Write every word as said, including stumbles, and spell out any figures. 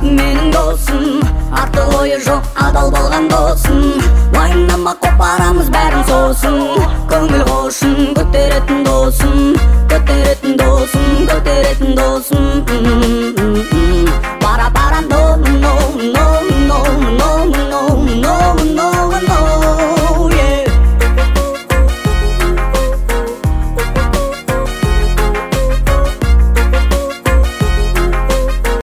менің досым, артық ойы жоқ адал болған досым. Уайымдама қопарамыз бәрін сосын, көңіл қошын көтеретін досым, көтеретін досым, көтеретін досым.